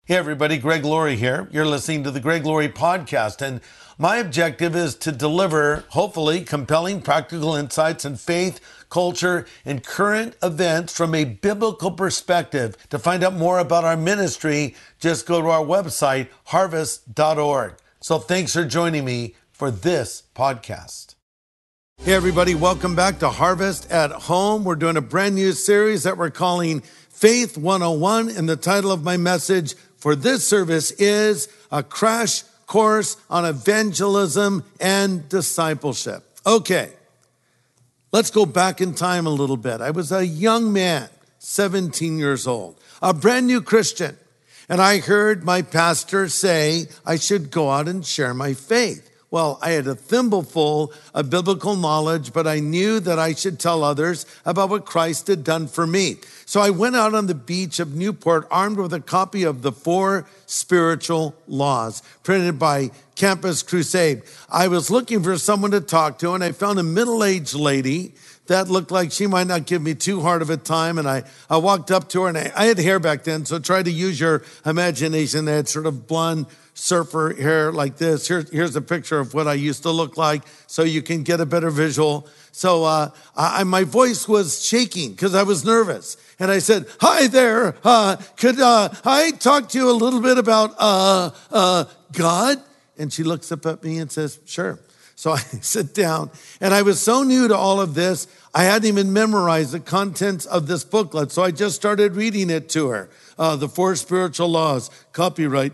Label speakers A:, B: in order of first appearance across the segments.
A: Hey everybody, Greg Laurie here. You're listening to the Greg Laurie Podcast, and my objective is to deliver, hopefully, compelling practical insights in faith, culture, and current events from a biblical perspective. To find out more about our ministry, just go to our website, harvest.org. So thanks for joining me for this podcast. Hey everybody, welcome back to Harvest at Home. We're doing a brand new series that we're calling Faith 101, and the title of my message for this service is A Crash Course on Evangelism and Discipleship. Okay, let's go back in time a little bit. I was a young man, 17 years old, a brand new Christian, and I heard my pastor say I should go out and share my faith. Well, I had a thimbleful of biblical knowledge, but I knew that I should tell others about what Christ had done for me. So I went out on the beach of Newport armed with a copy of the 4 Spiritual Laws, printed by Campus Crusade. I was looking for someone to talk to, and I found a middle-aged lady that looked like she might not give me too hard of a time. And I walked up to her, and I had hair back then, so try to use your imagination. I had sort of blonde surfer hair like this. Here's a picture of what I used to look like so you can get a better visual. So my voice was shaking because I was nervous. And I said, "Hi there, could I talk to you a little bit about God?" And she looks up at me and says, "Sure." So I sit down, and I was so new to all of this, I hadn't even memorized the contents of this booklet. So I just started reading it to her. The 4 Spiritual Laws, copyright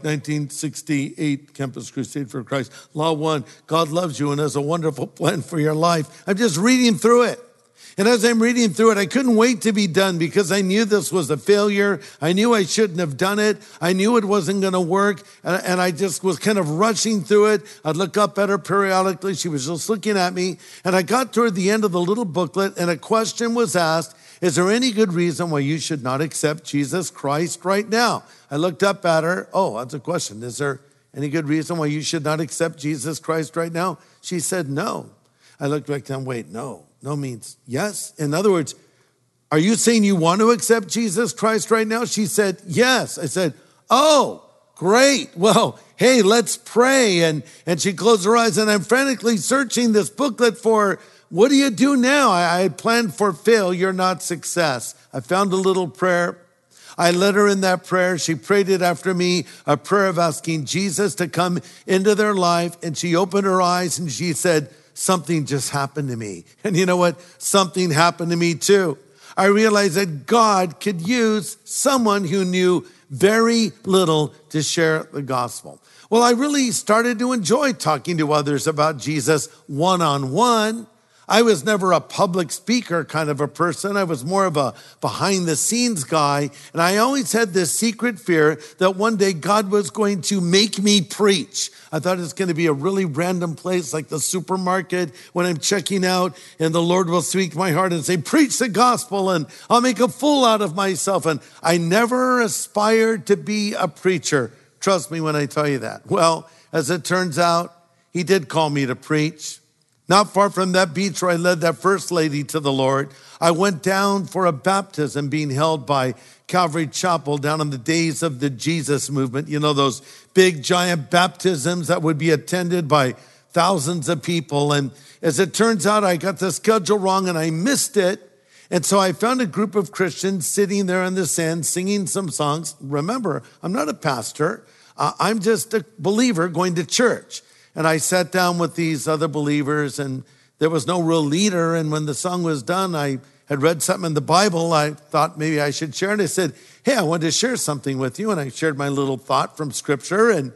A: 1968, Campus Crusade for Christ. Law 1, God loves you and has a wonderful plan for your life. I'm just reading through it. And as I'm reading through it, I couldn't wait to be done because I knew this was a failure. I knew I shouldn't have done it. I knew it wasn't going to work. And I just was kind of rushing through it. I'd look up at her periodically. She was just looking at me. And I got toward the end of the little booklet, and a question was asked: is there any good reason why you should not accept Jesus Christ right now? I looked up at her. Oh, that's a question. Is there any good reason why you should not accept Jesus Christ right now? She said no. I looked back down. Wait, no. No means yes. In other words, are you saying you want to accept Jesus Christ right now? She said yes. I said, oh, great. Well, hey, let's pray. And she closed her eyes, and I'm frantically searching this booklet for, what do you do now? I had planned for failure, not success. I found a little prayer. I led her in that prayer. She prayed it after me, a prayer of asking Jesus to come into their life. And she opened her eyes and she said, something just happened to me. And you know what? Something happened to me too. I realized that God could use someone who knew very little to share the gospel. Well, I really started to enjoy talking to others about Jesus one-on-one. I was never a public speaker kind of a person. I was more of a behind the scenes guy. And I always had this secret fear that one day God was going to make me preach. I thought it's going to be a really random place like the supermarket when I'm checking out, and the Lord will speak to my heart and say, preach the gospel, and I'll make a fool out of myself. And I never aspired to be a preacher. Trust me when I tell you that. Well, as it turns out, he did call me to preach. Not far from that beach where I led that first lady to the Lord, I went down for a baptism being held by Calvary Chapel down in the days of the Jesus movement. You know, those big giant baptisms that would be attended by thousands of people. And as it turns out, I got the schedule wrong and I missed it. And so I found a group of Christians sitting there in the sand singing some songs. Remember, I'm not a pastor. I'm just a believer going to church. And I sat down with these other believers, and there was no real leader. And when the song was done, I had read something in the Bible. I thought maybe I should share it. I said, hey, I wanted to share something with you. And I shared my little thought from Scripture. And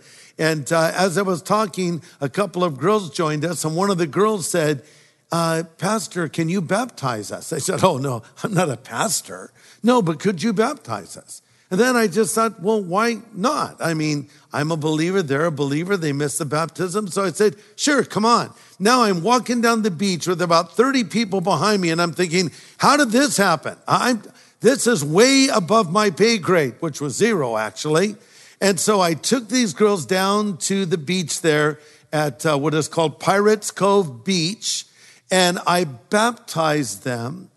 A: as I was talking, a couple of girls joined us. And one of the girls said, Pastor, can you baptize us? I said, oh, no, I'm not a pastor. No, but could you baptize us? And then I just thought, well, why not? I mean, I'm a believer, they're a believer, they missed the baptism. So I said, sure, come on. Now I'm walking down the beach with about 30 people behind me, and I'm thinking, how did this happen? This is way above my pay grade, which was 0, actually. And so I took these girls down to the beach there at what is called Pirates Cove Beach, and I baptized them.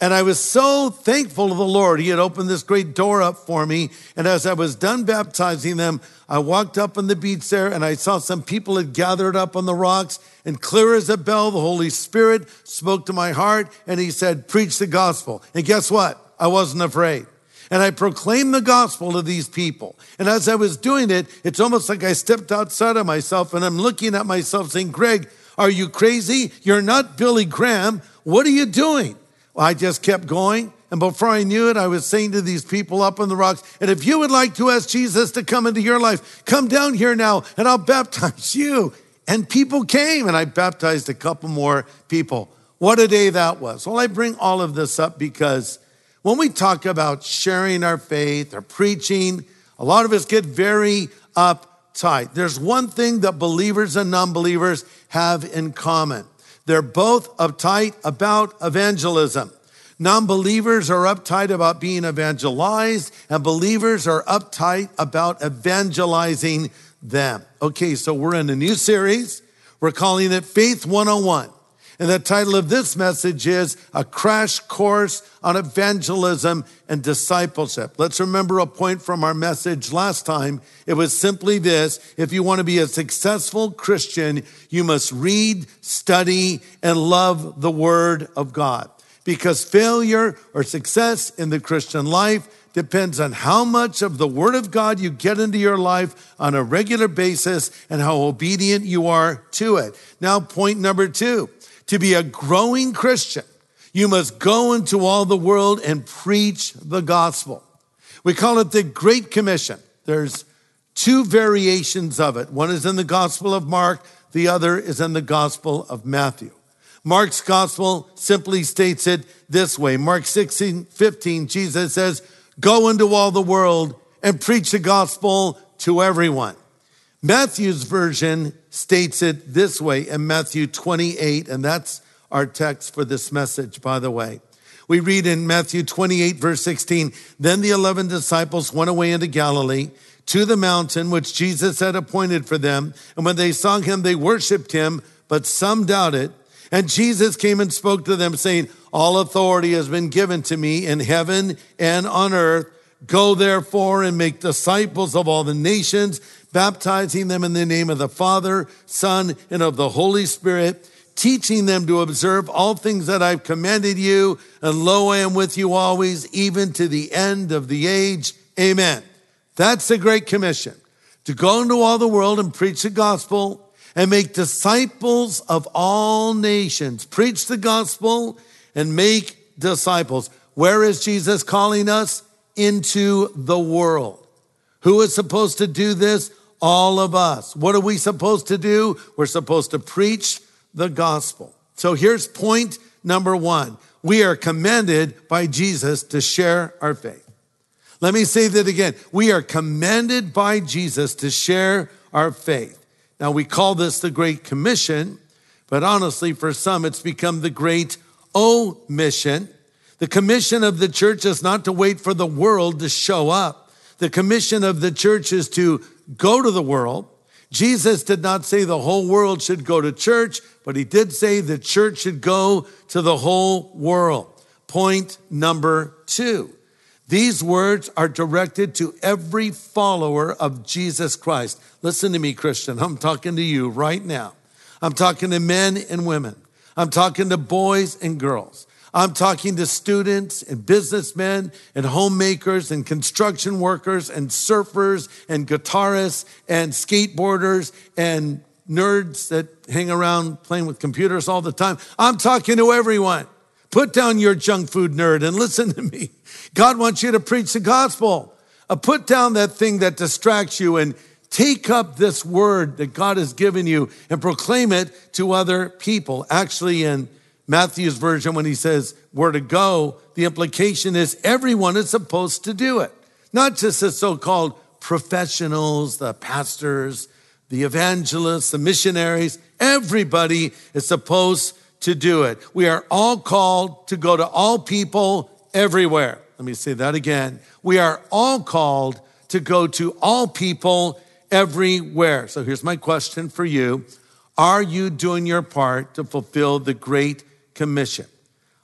A: And I was so thankful to the Lord. He had opened this great door up for me. And as I was done baptizing them, I walked up on the beach there and I saw some people had gathered up on the rocks. And clear as a bell, the Holy Spirit spoke to my heart and he said, preach the gospel. And guess what? I wasn't afraid. And I proclaimed the gospel to these people. And as I was doing it, it's almost like I stepped outside of myself and I'm looking at myself saying, Greg, are you crazy? You're not Billy Graham. What are you doing? Well, I just kept going. And before I knew it, I was saying to these people up on the rocks, and if you would like to ask Jesus to come into your life, come down here now and I'll baptize you. And people came and I baptized a couple more people. What a day that was. Well, I bring all of this up because when we talk about sharing our faith or preaching, a lot of us get very uptight. There's one thing that believers and non-believers have in common. They're both uptight about evangelism. Non-believers are uptight about being evangelized, and believers are uptight about evangelizing them. Okay, so we're in a new series. We're calling it Faith 101. And the title of this message is A Crash Course on Evangelism and Discipleship. Let's remember a point from our message last time. It was simply this: if you want to be a successful Christian, you must read, study, and love the Word of God. Because failure or success in the Christian life depends on how much of the Word of God you get into your life on a regular basis and how obedient you are to it. Now, point number 2. To be a growing Christian, you must go into all the world and preach the gospel. We call it the Great Commission. There's 2 variations of it. One is in the Gospel of Mark. The other is in the Gospel of Matthew. Mark's gospel simply states it this way. Mark 16:15, Jesus says, go into all the world and preach the gospel to everyone. Matthew's version states it this way in Matthew 28, and that's our text for this message, by the way. We read in Matthew 28, verse 16, then the 11 disciples went away into Galilee to the mountain which Jesus had appointed for them. And when they saw him, they worshiped him, but some doubted. And Jesus came and spoke to them, saying, all authority has been given to me in heaven and on earth. Go therefore and make disciples of all the nations, baptizing them in the name of the Father, Son, and of the Holy Spirit, teaching them to observe all things that I've commanded you. And lo, I am with you always, even to the end of the age. Amen. That's the Great Commission, to go into all the world and preach the gospel and make disciples of all nations. Preach the gospel and make disciples. Where is Jesus calling us? Into the world. Who is supposed to do this? All of us. What are we supposed to do? We're supposed to preach the gospel. So here's point number 1. We are commanded by Jesus to share our faith. Let me say that again. We are commanded by Jesus to share our faith. Now we call this the Great Commission, but honestly, for some, it's become the Great Omission. The commission of the church is not to wait for the world to show up. The commission of the church is to go to the world. Jesus did not say the whole world should go to church, but he did say the church should go to the whole world. Point number 2. These words are directed to every follower of Jesus Christ. Listen to me, Christian. I'm talking to you right now. I'm talking to men and women. I'm talking to boys and girls. I'm talking to students and businessmen and homemakers and construction workers and surfers and guitarists and skateboarders and nerds that hang around playing with computers all the time. I'm talking to everyone. Put down your junk food nerd and listen to me. God wants you to preach the gospel. Put down that thing that distracts you and take up this word that God has given you and proclaim it to other people. Actually, in Matthew's version, when he says we're to go, the implication is everyone is supposed to do it. Not just the so-called professionals, the pastors, the evangelists, the missionaries. Everybody is supposed to do it. We are all called to go to all people everywhere. Let me say that again. We are all called to go to all people everywhere. So here's my question for you. Are you doing your part to fulfill the Great Commission?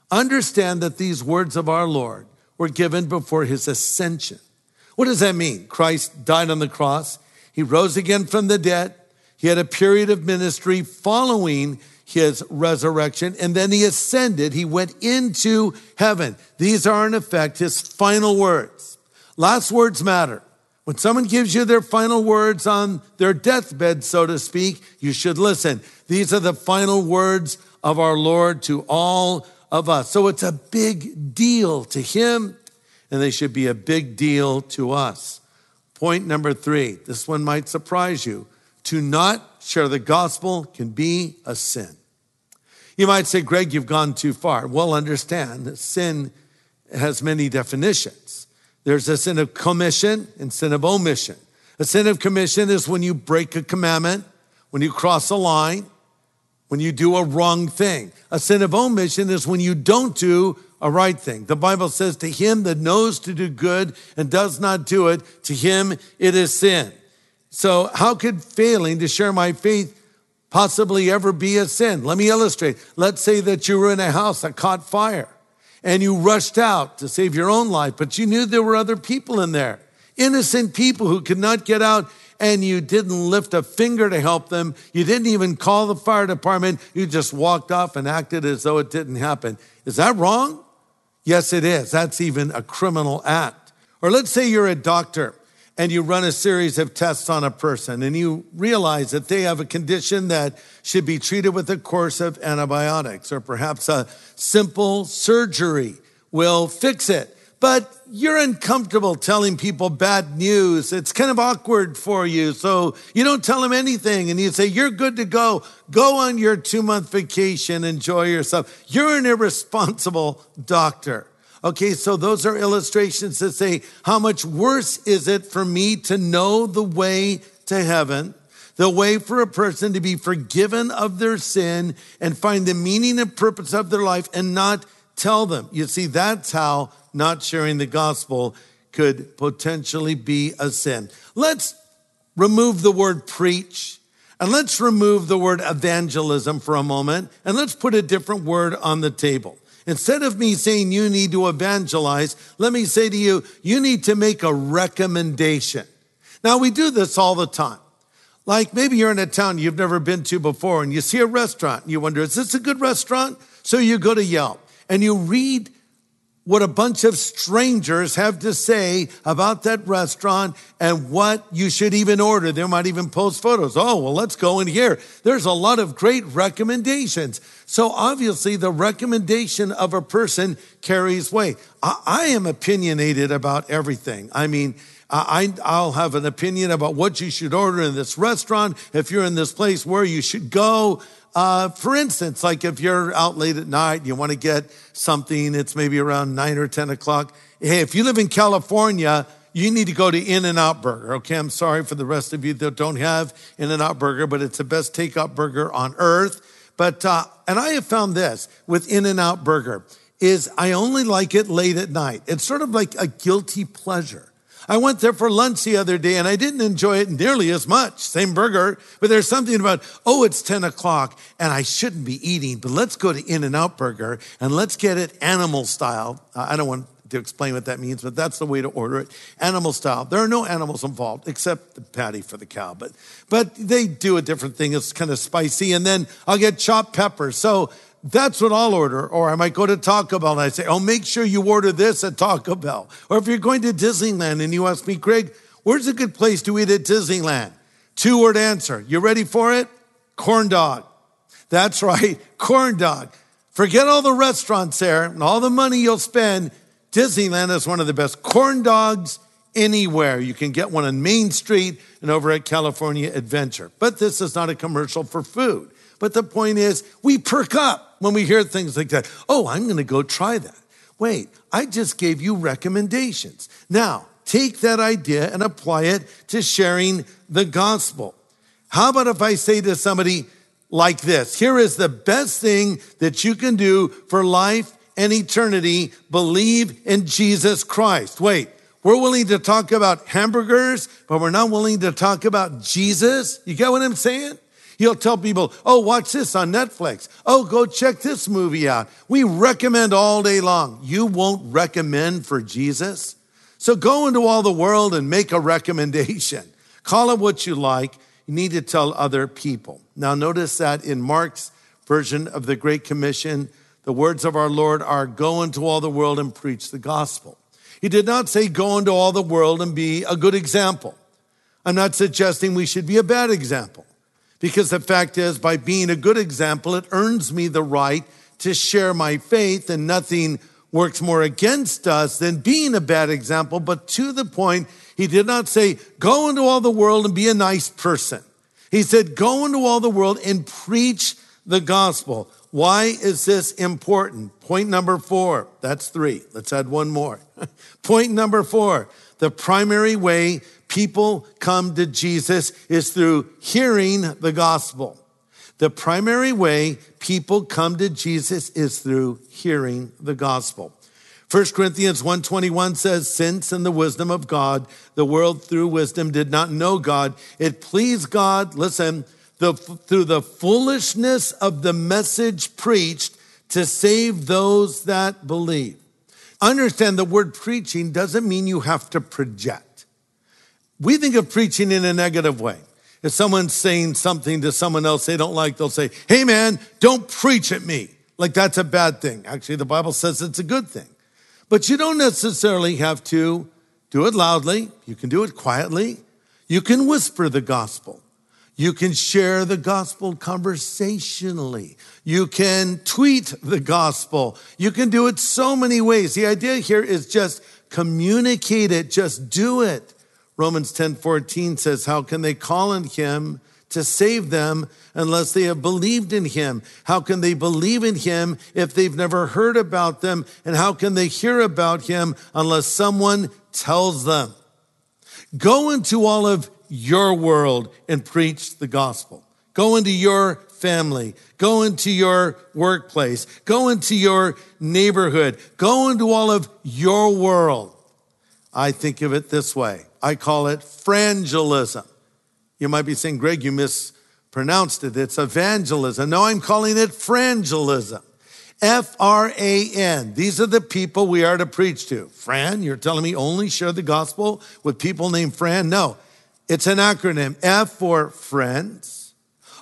A: Understand that these words of our Lord were given before his ascension. What does that mean? Christ died on the cross. He rose again from the dead. He had a period of ministry following his resurrection, and then he ascended. He went into heaven. These are, in effect, his final words. Last words matter. When someone gives you their final words on their deathbed, so to speak, you should listen. These are the final words of our Lord to all of us. So it's a big deal to him, and they should be a big deal to us. Point number 3, this one might surprise you. To not share the gospel can be a sin. You might say, Greg, you've gone too far. Well, understand that sin has many definitions. There's a sin of commission and sin of omission. A sin of commission is when you break a commandment, when you cross a line, when you do a wrong thing. A sin of omission is when you don't do a right thing. The Bible says, to him that knows to do good and does not do it, to him it is sin. So how could failing to share my faith possibly ever be a sin? Let me illustrate. Let's say that you were in a house that caught fire and you rushed out to save your own life, but you knew there were other people in there, innocent people who could not get out, and you didn't lift a finger to help them. You didn't even call the fire department. You just walked off and acted as though it didn't happen. Is that wrong? Yes, it is. That's even a criminal act. Or let's say you're a doctor and you run a series of tests on a person and you realize that they have a condition that should be treated with a course of antibiotics, or perhaps a simple surgery will fix it. But you're uncomfortable telling people bad news. It's kind of awkward for you. So you don't tell them anything and you say, you're good to go. Go on your 2-month vacation. Enjoy yourself. You're an irresponsible doctor. Okay, so those are illustrations that say, how much worse is it for me to know the way to heaven, the way for a person to be forgiven of their sin and find the meaning and purpose of their life and not tell them. You see, that's how not sharing the gospel could potentially be a sin. Let's remove the word preach and let's remove the word evangelism for a moment, and let's put a different word on the table. Instead of me saying you need to evangelize, let me say to you, you need to make a recommendation. Now, we do this all the time. Like maybe you're in a town you've never been to before and you see a restaurant and you wonder, is this a good restaurant? So you go to Yelp and you read what a bunch of strangers have to say about that restaurant and what you should even order. They might even post photos. Oh, well, let's go in here. There's a lot of great recommendations. So obviously the recommendation of a person carries weight. I am opinionated about everything. I mean, I'll have an opinion about what you should order in this restaurant, if you're in this place, where you should go. For instance, like if you're out late at night, you want to get something, it's maybe around 9 or 10 o'clock. Hey, if you live in California, you need to go to In-N-Out Burger. Okay, I'm sorry for the rest of you that don't have In-N-Out Burger, but it's the best takeout burger on earth. But, and I have found this with In-N-Out Burger, is I only like it late at night. It's sort of like a guilty pleasure. I went there for lunch the other day and I didn't enjoy it nearly as much. Same burger, but there's something about, oh, it's 10 o'clock and I shouldn't be eating, but let's go to In-N-Out Burger and let's get it animal style. I don't want to explain what that means, but that's the way to order it. Animal style. There are no animals involved except the patty for the cow, but they do a different thing. It's kind of spicy. And then I'll get chopped peppers. So that's what I'll order. Or I might go to Taco Bell and I say, oh, make sure you order this at Taco Bell. Or if you're going to Disneyland and you ask me, Greg, where's a good place to eat at Disneyland? 2-word answer. You ready for it? Corn dog. That's right, corn dog. Forget all the restaurants there and all the money you'll spend. Disneyland is one of the best corn dogs anywhere. You can get one on Main Street and over at California Adventure. But this is not a commercial for food. But the point is, we perk up when we hear things like that. Oh, I'm going to go try that. Wait, I just gave you recommendations. Now, take that idea and apply it to sharing the gospel. How about if I say to somebody like this, here is the best thing that you can do for life and eternity, believe in Jesus Christ. Wait, we're willing to talk about hamburgers, but we're not willing to talk about Jesus? You get what I'm saying? He'll tell people, oh, watch this on Netflix. Oh, go check this movie out. We recommend all day long. You won't recommend for Jesus? So go into all the world and make a recommendation. Call it what you like. You need to tell other people. Now notice that in Mark's version of the Great Commission, the words of our Lord are, go into all the world and preach the gospel. He did not say go into all the world and be a good example. I'm not suggesting we should be a bad example, because the fact is, by being a good example, it earns me the right to share my faith, and nothing works more against us than being a bad example. But to the point, he did not say, go into all the world and be a nice person. He said, go into all the world and preach the gospel. Why is this important? Point number 4. That's 3. Let's add one more. Point number 4. The primary way people come to Jesus is through hearing the gospel. The primary way people come to Jesus is through hearing the gospel. 1 Corinthians 1:21 says, since in the wisdom of God, the world through wisdom did not know God, it pleased God, listen, through the foolishness of the message preached to save those that believe. Understand, the word preaching doesn't mean you have to project. We think of preaching in a negative way. If someone's saying something to someone else they don't like, they'll say, hey man, don't preach at me. Like that's a bad thing. Actually, the Bible says it's a good thing. But you don't necessarily have to do it loudly. You can do it quietly. You can whisper the gospel. You can share the gospel conversationally. You can tweet the gospel. You can do it so many ways. The idea here is just communicate it. Just do it. Romans 10:14 says, how can they call on him to save them unless they have believed in him? How can they believe in him if they've never heard about them? And how can they hear about him unless someone tells them? Go into all of your world and preach the gospel. Go into your family. Go into your workplace. Go into your neighborhood. Go into all of your world. I think of it this way. I call it frangelism. You might be saying, Greg, you mispronounced it. It's evangelism. No, I'm calling it frangelism. F-R-A-N. These are the people we are to preach to. Fran, you're telling me only share the gospel with people named Fran? No, it's an acronym. F for friends,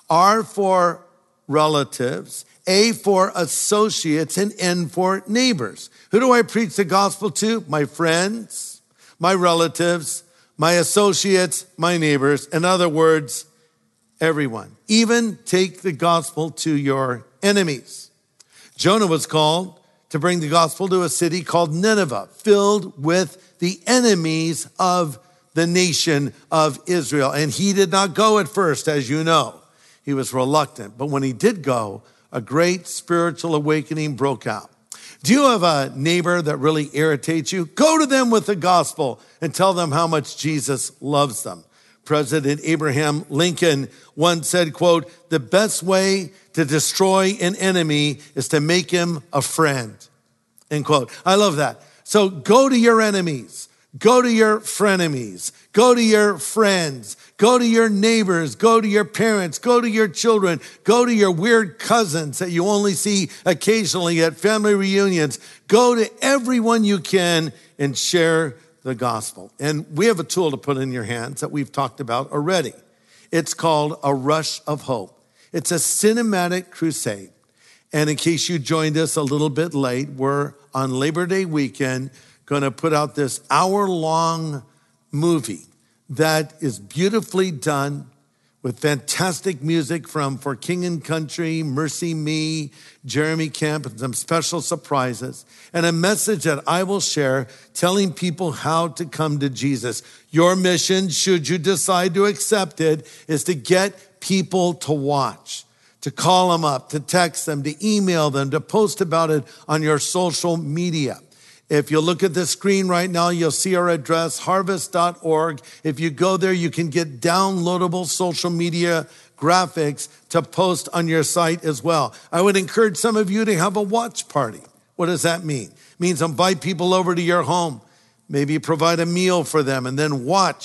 A: R for relatives, A for associates, and N for neighbors. Who do I preach the gospel to? My friends, my relatives, my associates, my neighbors. In other words, everyone. Even take the gospel to your enemies. Jonah was called to bring the gospel to a city called Nineveh, filled with the enemies of the nation of Israel. And he did not go at first, as you know. He was reluctant. But when he did go, a great spiritual awakening broke out. Do you have a neighbor that really irritates you? Go to them with the gospel and tell them how much Jesus loves them. President Abraham Lincoln once said, quote, the best way to destroy an enemy is to make him a friend, end quote. I love that. So go to your enemies. Go to your frenemies. Go to your friends. Go to your neighbors. Go to your parents. Go to your children. Go to your weird cousins that you only see occasionally at family reunions. Go to everyone you can and share the gospel. And we have a tool to put in your hands that we've talked about already. It's called A Rush of Hope. It's a cinematic crusade. And in case you joined us a little bit late, we're on Labor Day weekend going to put out this hour-long movie that is beautifully done with fantastic music from For King and Country, Mercy Me, Jeremy Camp, and some special surprises, and a message that I will share telling people how to come to Jesus. Your mission, should you decide to accept it, is to get people to watch, to call them up, to text them, to email them, to post about it on your social media. If you look at the screen right now, you'll see our address, harvest.org. If you go there, you can get downloadable social media graphics to post on your site as well. I would encourage some of you to have a watch party. What does that mean? It means invite people over to your home, maybe provide a meal for them, and then watch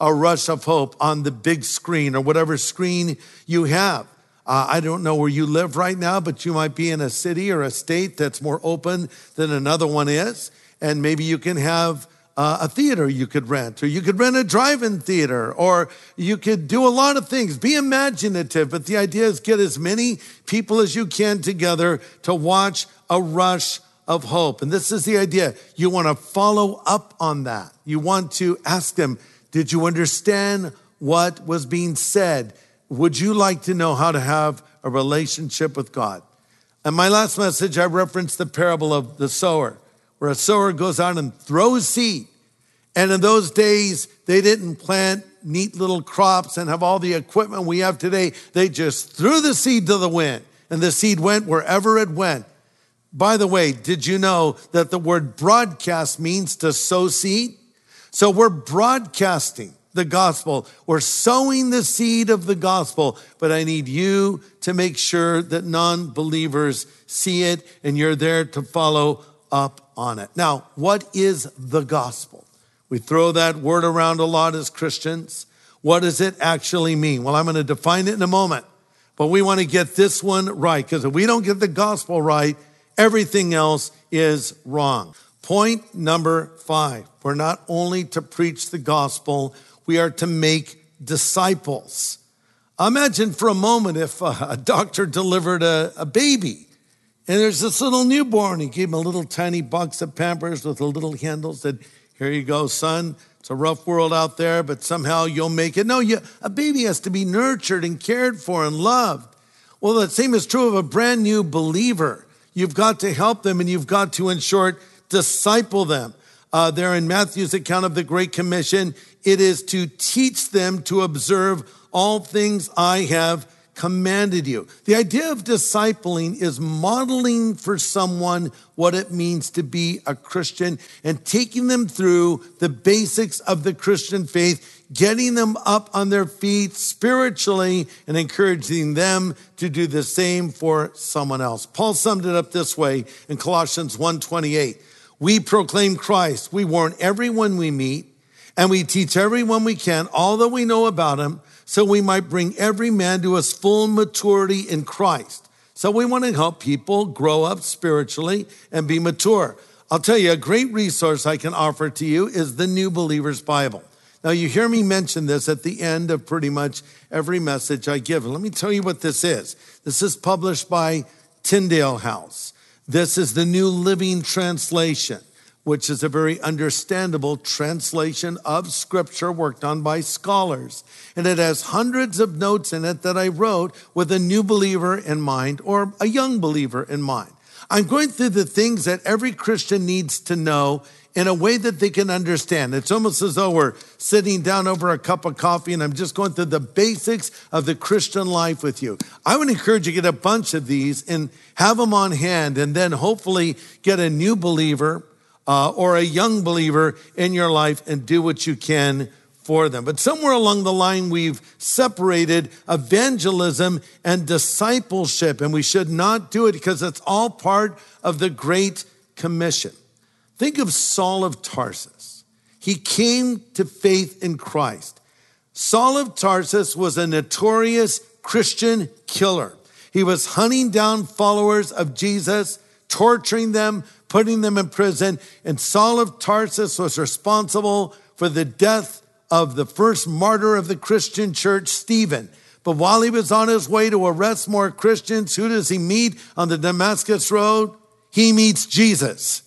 A: a rush of hope on the big screen or whatever screen you have. I don't know where you live right now, but you might be in a city or a state that's more open than another one is. And maybe you can have a theater you could rent, or you could rent a drive-in theater, or you could do a lot of things. Be imaginative, but the idea is get as many people as you can together to watch a rush of hope. And this is the idea. You want to follow up on that. You want to ask them, did you understand what was being said? Would you like to know how to have a relationship with God? In my last message, I referenced the parable of the sower, where a sower goes out and throws seed. And in those days, they didn't plant neat little crops and have all the equipment we have today. They just threw the seed to the wind, and the seed went wherever it went. By the way, did you know that the word broadcast means to sow seed? So we're broadcasting the gospel. We're sowing the seed of the gospel, but I need you to make sure that non-believers see it and you're there to follow up on it. Now, what is the gospel? We throw that word around a lot as Christians. What does it actually mean? Well, I'm going to define it in a moment, but we want to get this one right, because if we don't get the gospel right, everything else is wrong. Point number 5, we're not only to preach the gospel, we are to make disciples. Imagine for a moment if a doctor delivered a baby, and there's this little newborn. He gave him a little tiny box of Pampers with a little handle, said, here you go, son. It's a rough world out there, but somehow you'll make it. No, a baby has to be nurtured and cared for and loved. Well, the same is true of a brand new believer. You've got to help them, and you've got to, in short, disciple them. There in Matthew's account of the Great Commission, it is to teach them to observe all things I have commanded you. The idea of discipling is modeling for someone what it means to be a Christian and taking them through the basics of the Christian faith, getting them up on their feet spiritually and encouraging them to do the same for someone else. Paul summed it up this way in Colossians 1:28. We proclaim Christ. We warn everyone we meet, and we teach everyone we can all that we know about him, so we might bring every man to his full maturity in Christ. So we want to help people grow up spiritually and be mature. I'll tell you, a great resource I can offer to you is the New Believer's Bible. Now, you hear me mention this at the end of pretty much every message I give. And let me tell you what this is. This is published by Tyndale House. This is the New Living Translation, which is a very understandable translation of Scripture worked on by scholars. And it has hundreds of notes in it that I wrote with a new believer in mind or a young believer in mind. I'm going through the things that every Christian needs to know in a way that they can understand. It's almost as though we're sitting down over a cup of coffee and I'm just going through the basics of the Christian life with you. I would encourage you to get a bunch of these and have them on hand, and then hopefully get a new believer or a young believer in your life and do what you can for them. But somewhere along the line, we've separated evangelism and discipleship, and we should not do it because it's all part of the Great Commission. Think of Saul of Tarsus. He came to faith in Christ. Saul of Tarsus was a notorious Christian killer. He was hunting down followers of Jesus, torturing them, putting them in prison. And Saul of Tarsus was responsible for the death of the first martyr of the Christian church, Stephen. But while he was on his way to arrest more Christians, who does he meet on the Damascus Road? He meets Jesus,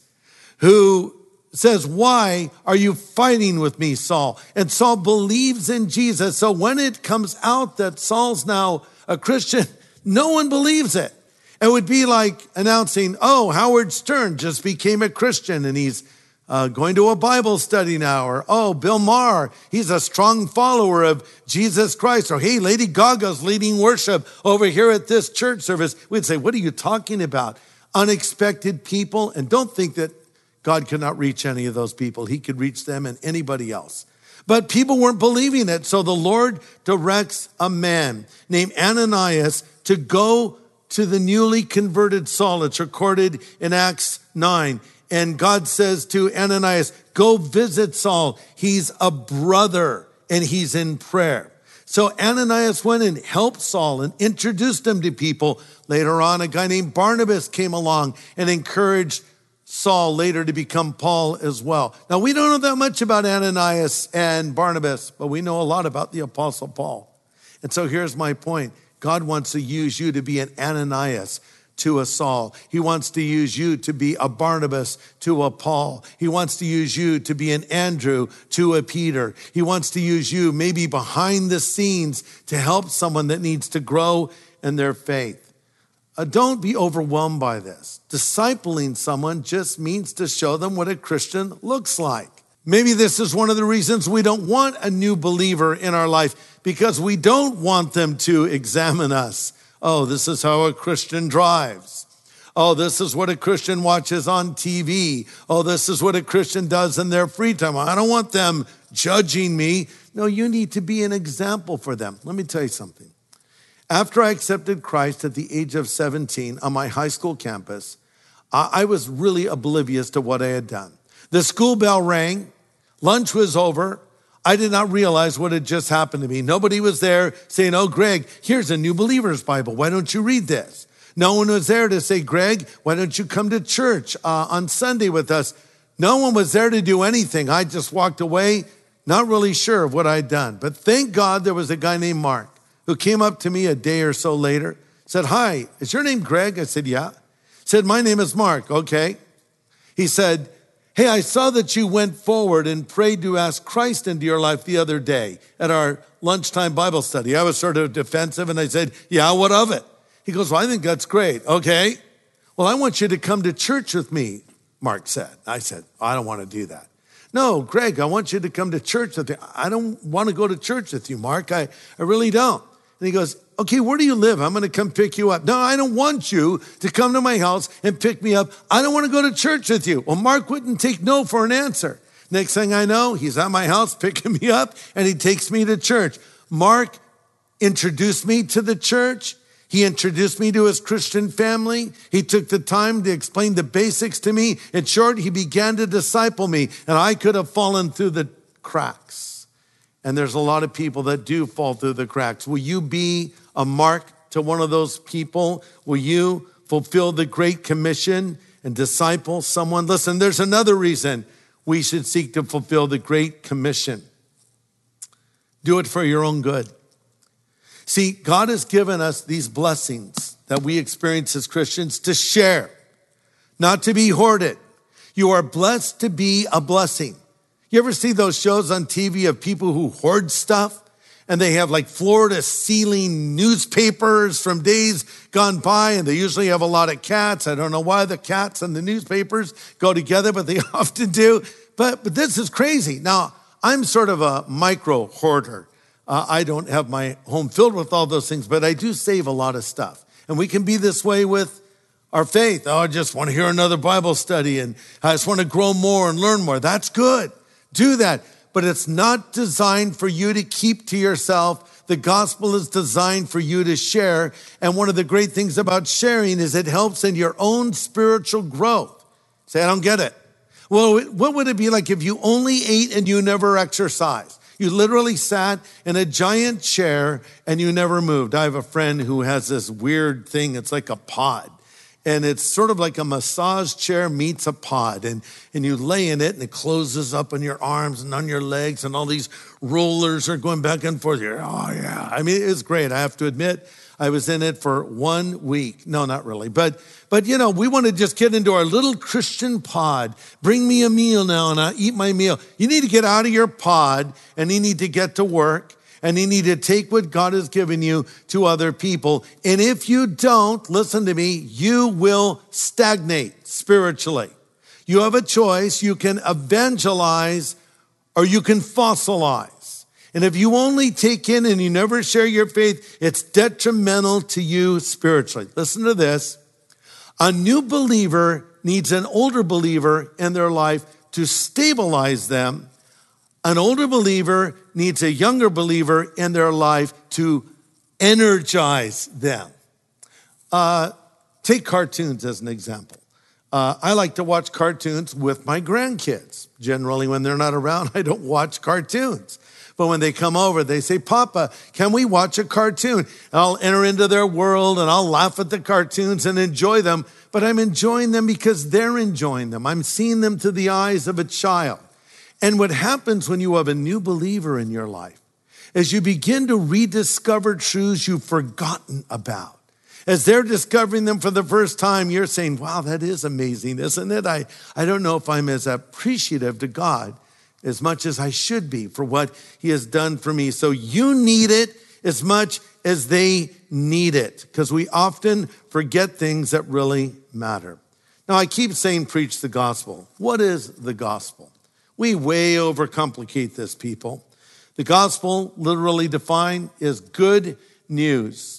A: who says, why are you fighting with me, Saul? And Saul believes in Jesus. So when it comes out that Saul's now a Christian, no one believes it. It would be like announcing, oh, Howard Stern just became a Christian and he's going to a Bible study now. Or, oh, Bill Maher, he's a strong follower of Jesus Christ. Or, hey, Lady Gaga's leading worship over here at this church service. We'd say, what are you talking about? Unexpected people. And don't think that God could not reach any of those people. He could reach them and anybody else. But people weren't believing it. So the Lord directs a man named Ananias to go to the newly converted Saul. It's recorded in Acts 9. And God says to Ananias, go visit Saul. He's a brother and he's in prayer. So Ananias went and helped Saul and introduced him to people. Later on, a guy named Barnabas came along and encouraged Saul later to become Paul as well. Now, we don't know that much about Ananias and Barnabas, but we know a lot about the Apostle Paul. And so here's my point. God wants to use you to be an Ananias to a Saul. He wants to use you to be a Barnabas to a Paul. He wants to use you to be an Andrew to a Peter. He wants to use you maybe behind the scenes to help someone that needs to grow in their faith. Don't be overwhelmed by this. Discipling someone just means to show them what a Christian looks like. Maybe this is one of the reasons we don't want a new believer in our life, because we don't want them to examine us. Oh, this is how a Christian drives. Oh, this is what a Christian watches on TV. Oh, this is what a Christian does in their free time. I don't want them judging me. No, you need to be an example for them. Let me tell you something. After I accepted Christ at the age of 17 on my high school campus, I was really oblivious to what I had done. The school bell rang, lunch was over. I did not realize what had just happened to me. Nobody was there saying, oh, Greg, here's a new believer's Bible. Why don't you read this? No one was there to say, Greg, why don't you come to church on Sunday with us? No one was there to do anything. I just walked away, not really sure of what I'd done. But thank God there was a guy named Mark who came up to me a day or so later, said, hi, is your name Greg? I said, yeah. Said, my name is Mark. Okay. He said, hey, I saw that you went forward and prayed to ask Christ into your life the other day at our lunchtime Bible study. I was sort of defensive and I said, yeah, what of it? He goes, well, I think that's great. Okay. Well, I want you to come to church with me, Mark said. I said, I don't want to do that. No, Greg, I want you to come to church with me. I don't want to go to church with you, Mark. I really don't. And he goes, okay, where do you live? I'm going to come pick you up. No, I don't want you to come to my house and pick me up. I don't want to go to church with you. Well, Mark wouldn't take no for an answer. Next thing I know, he's at my house picking me up and he takes me to church. Mark introduced me to the church. He introduced me to his Christian family. He took the time to explain the basics to me. In short, he began to disciple me, and I could have fallen through the cracks. And there's a lot of people that do fall through the cracks. Will you be a Mark to one of those people? Will you fulfill the Great Commission and disciple someone? Listen, there's another reason we should seek to fulfill the Great Commission. Do it for your own good. See, God has given us these blessings that we experience as Christians to share, not to be hoarded. You are blessed to be a blessing. You ever see those shows on TV of people who hoard stuff? And they have like floor to ceiling newspapers from days gone by, and they usually have a lot of cats. I don't know why the cats and the newspapers go together, but they often do. But this is crazy. Now, I'm sort of a micro hoarder. I don't have my home filled with all those things, but I do save a lot of stuff. And we can be this way with our faith. Oh, I just want to hear another Bible study, and I just want to grow more and learn more. That's good. Do that. But it's not designed for you to keep to yourself. The gospel is designed for you to share. And one of the great things about sharing is it helps in your own spiritual growth. Say, I don't get it. Well, what would it be like if you only ate and you never exercised? You literally sat in a giant chair and you never moved. I have a friend who has this weird thing. It's like a pod. And it's sort of like a massage chair meets a pod. And you lay in it and it closes up on your arms and on your legs. And all these rollers are going back and forth. You're, oh, yeah. I mean, it's great. I have to admit, I was in it for 1 week. No, not really. But you know, we want to just get into our little Christian pod. Bring me a meal now and I'll eat my meal. You need to get out of your pod and you need to get to work. And you need to take what God has given you to other people. And if you don't, listen to me, you will stagnate spiritually. You have a choice. You can evangelize or you can fossilize. And if you only take in and you never share your faith, it's detrimental to you spiritually. Listen to this. A new believer needs an older believer in their life to stabilize them. An older believer needs a younger believer in their life to energize them. Take cartoons as an example. I like to watch cartoons with my grandkids. Generally, when they're not around, I don't watch cartoons. But when they come over, they say, Papa, can we watch a cartoon? And I'll enter into their world and I'll laugh at the cartoons and enjoy them. But I'm enjoying them because they're enjoying them. I'm seeing them through the eyes of a child. And what happens when you have a new believer in your life is you begin to rediscover truths you've forgotten about. As they're discovering them for the first time, you're saying, wow, that is amazing, isn't it? I don't know if I'm as appreciative to God as much as I should be for what he has done for me. So you need it as much as they need it, because we often forget things that really matter. Now, I keep saying preach the gospel. What is the gospel? We way overcomplicate this, people. The gospel, literally defined, is good news.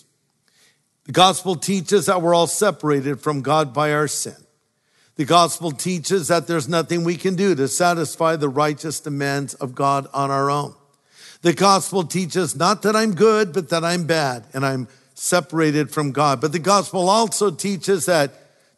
A: The gospel teaches that we're all separated from God by our sin. The gospel teaches that there's nothing we can do to satisfy the righteous demands of God on our own. The gospel teaches not that I'm good, but that I'm bad and I'm separated from God. But the gospel also teaches that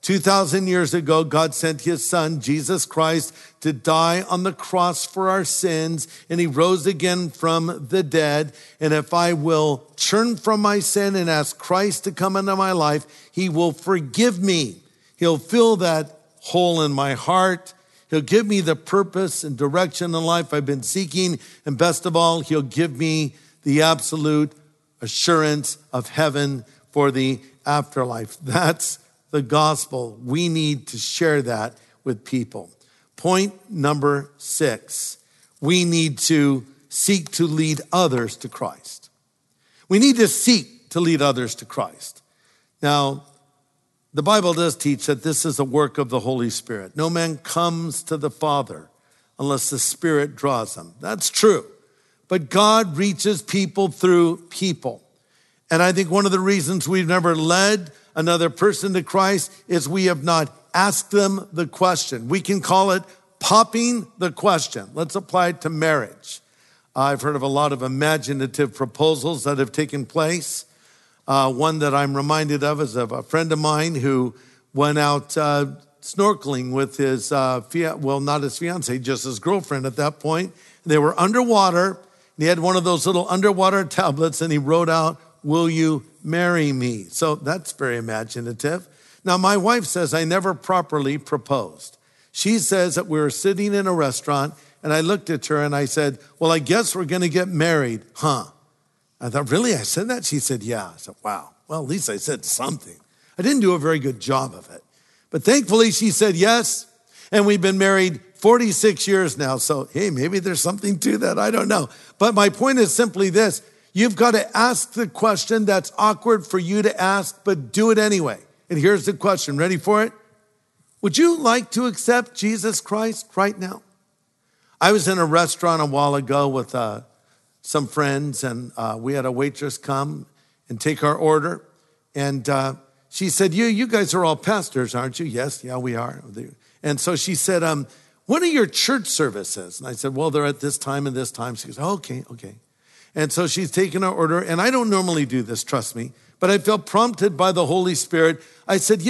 A: 2,000 years ago, God sent his son, Jesus Christ, to die on the cross for our sins, and he rose again from the dead. And if I will turn from my sin and ask Christ to come into my life, he will forgive me. He'll fill that hole in my heart. He'll give me the purpose and direction in life I've been seeking. And best of all, he'll give me the absolute assurance of heaven for the afterlife. That's the gospel. We need to share that with people. Point number 6, we need to seek to lead others to Christ. We need to seek to lead others to Christ. Now, the Bible does teach that this is a work of the Holy Spirit. No man comes to the Father unless the Spirit draws them. That's true. But God reaches people through people. And I think one of the reasons we've never led another person to Christ is we have not asked them the question. We can call it popping the question. Let's apply it to marriage. I've heard of a lot of imaginative proposals that have taken place. One that I'm reminded of is of a friend of mine who went out snorkeling with his, not his fiance, just his girlfriend at that point. They were underwater. And he had one of those little underwater tablets and he wrote out, "Will you marry me?" So that's very imaginative. Now, my wife says I never properly proposed. She says that we were sitting in a restaurant and I looked at her and I said, "Well, I guess we're going to get married, huh?" I thought, "Really? I said that?" She said, "Yeah." I said, "Wow. Well, at least I said something." I didn't do a very good job of it. But thankfully, she said yes. And we've been married 46 years now. So, hey, maybe there's something to that. I don't know. But my point is simply this. You've got to ask the question that's awkward for you to ask, but do it anyway. And here's the question. Ready for it? Would you like to accept Jesus Christ right now? I was in a restaurant a while ago with some friends, and we had a waitress come and take our order. And she said, you guys are all pastors, aren't you? Yes, yeah, we are. And so she said, when are your church services? And I said, well, they're at this time and this time. She goes, oh, okay. And so she's taken our order, and I don't normally do this, trust me, but I felt prompted by the Holy Spirit. I said,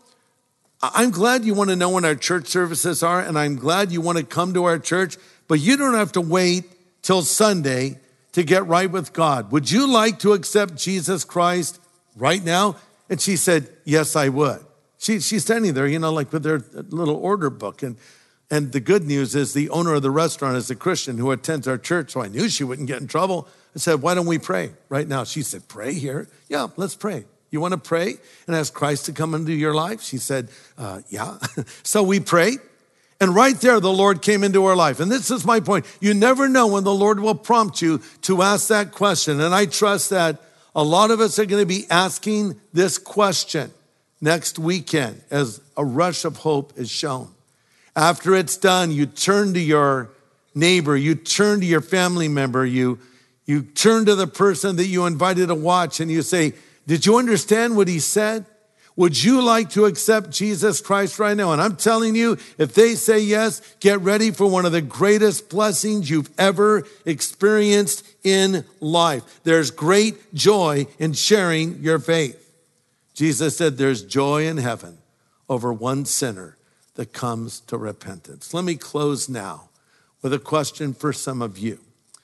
A: I'm glad you want to know when our church services are, and I'm glad you want to come to our church, but you don't have to wait till Sunday to get right with God. Would you like to accept Jesus Christ right now? And she said, yes, I would. She's standing there, like with her little order book. And the good news is the owner of the restaurant is a Christian who attends our church, so I knew she wouldn't get in trouble. I said, why don't we pray right now? She said, pray here? Yeah, let's pray. You want to pray and ask Christ to come into your life? She said, yeah. So we prayed. And right there, the Lord came into our life. And this is my point. You never know when the Lord will prompt you to ask that question. And I trust that a lot of us are going to be asking this question next weekend as a rush of hope is shown. After it's done, you turn to your neighbor, you turn to your family member, you turn to the person that you invited to watch and you say, did you understand what he said? Would you like to accept Jesus Christ right now? And I'm telling you, if they say yes, get ready for one of the greatest blessings you've ever experienced in life. There's great joy in sharing your faith. Jesus said there's joy in heaven over one sinner that comes to repentance. Let me close now with a question for some of you.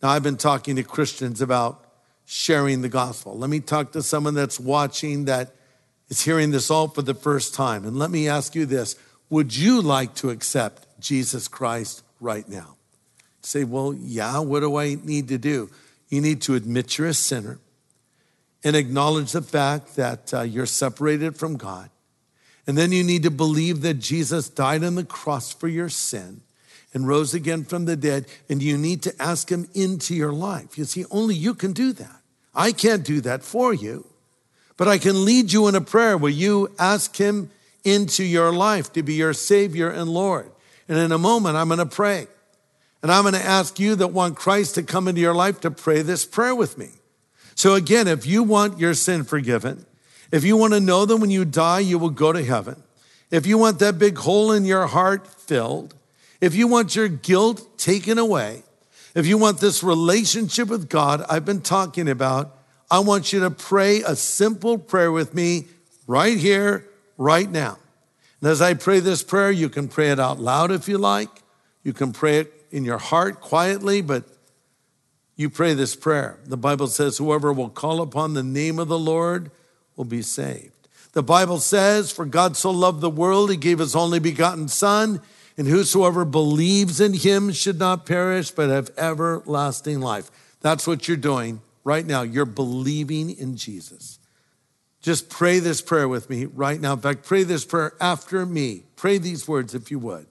A: Now, I've been talking to Christians about sharing the gospel. Let me talk to someone that's watching that is hearing this all for the first time. And let me ask you this. Would you like to accept Jesus Christ right now? Say, well, yeah, what do I need to do? You need to admit you're a sinner and acknowledge the fact that you're separated from God. And then you need to believe that Jesus died on the cross for your sin and rose again from the dead. And you need to ask him into your life. You see, only you can do that. I can't do that for you, but I can lead you in a prayer where you ask him into your life to be your Savior and Lord. And in a moment, I'm going to pray. And I'm going to ask you that want Christ to come into your life to pray this prayer with me. So again, if you want your sin forgiven, if you want to know that when you die, you will go to heaven, if you want that big hole in your heart filled, if you want your guilt taken away, if you want this relationship with God I've been talking about, I want you to pray a simple prayer with me right here, right now. And as I pray this prayer, you can pray it out loud if you like. You can pray it in your heart quietly, but you pray this prayer. The Bible says, whoever will call upon the name of the Lord will be saved. The Bible says, for God so loved the world, he gave his only begotten Son, and whosoever believes in him should not perish, but have everlasting life. That's what you're doing right now. You're believing in Jesus. Just pray this prayer with me right now. In fact, pray this prayer after me. Pray these words if you would.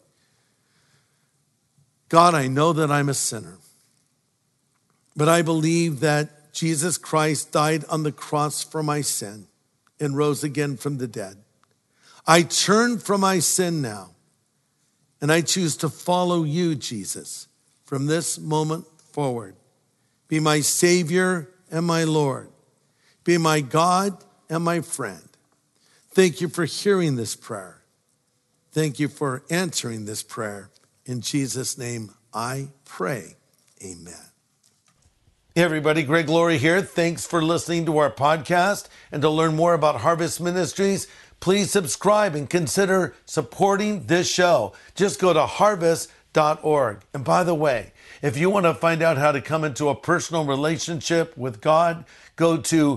A: God, I know that I'm a sinner, but I believe that Jesus Christ died on the cross for my sin and rose again from the dead. I turn from my sin now, and I choose to follow you, Jesus, from this moment forward. Be my Savior and my Lord. Be my God and my friend. Thank you for hearing this prayer. Thank you for answering this prayer. In Jesus' name, I pray. Amen. Hey everybody, Greg Laurie here. Thanks for listening to our podcast. And to learn more about Harvest Ministries, please subscribe and consider supporting this show. Just go to harvest.org. And by the way, if you want to find out how to come into a personal relationship with God, go to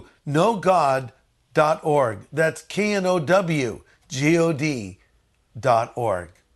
A: knowgod.org. That's KNOWGOD.org.